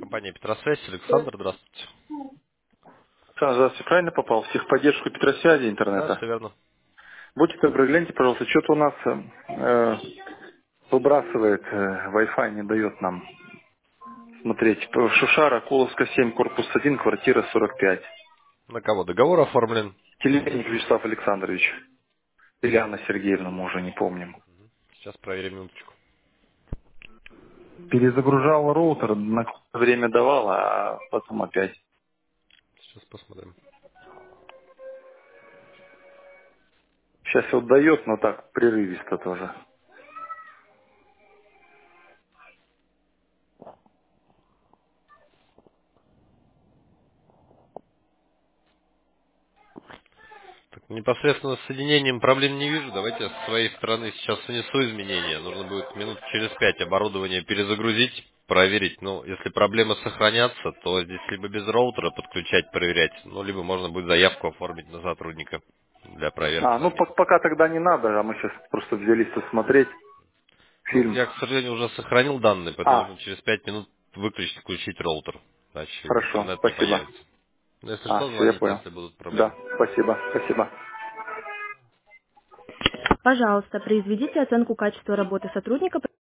Компания Петросвязь. Александр, здравствуйте. Здравствуйте, правильно попал в техподдержку Петросвязи Да, интернета? все верно. Будьте добры, гляньте, пожалуйста, что-то у нас выбрасывает, Wi-Fi не дает нам смотреть. Шушара, Куловска 7, корпус 1, квартира 45. На кого договор оформлен? Телевизник Вячеслав Александрович. Или Анна Сергеевна, мы уже не помним. Сейчас проверим минуточку. Перезагружала роутер, на какое-то время давала, а потом опять. Сейчас посмотрим. Сейчас вот дает, но так прерывисто тоже. Так, непосредственно с соединением проблем не вижу. Давайте я со своей стороны сейчас внесу изменения. Нужно будет минут через 5 оборудование перезагрузить, проверить. Ну, если проблемы сохранятся, то здесь либо без роутера подключать, проверять, ну, либо можно будет заявку оформить на сотрудника для проверки Ну замены. пока тогда не надо, а мы сейчас просто взялись посмотреть Ну, фильм. я, к сожалению, уже сохранил данные, поэтому нужно через 5 минут выключить, включить роутер. Иначе Хорошо, интернет не спасибо. появится. Ну, если что, Все, я звоните, понял. если будут Да, проблемы. спасибо, спасибо. Пожалуйста, произведите оценку качества работы сотрудника